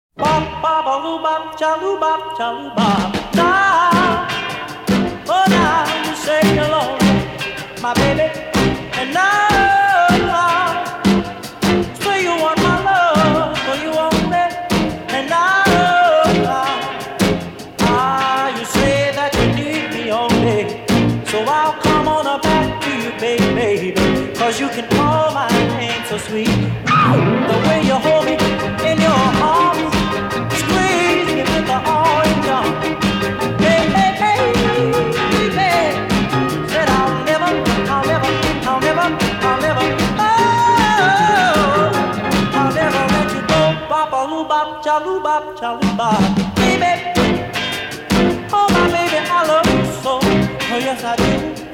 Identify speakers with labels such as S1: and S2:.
S1: Bop, bop, a loo bop, cha loo bop. Now, oh now you say hello, my baby, and now say you want my love, so you want me, and now you say that you need me all day, so I'll come on up back to you, baby, 'cause you can call my name so sweet, the way you hold me in your arms. Squeeze me with the orange arm. Hey, hey, hey, baby. Said I'll never, oh, I'll never let you go. Bop, cha loo bop, baby. Oh, my baby, I love you so. Oh, yes, I do.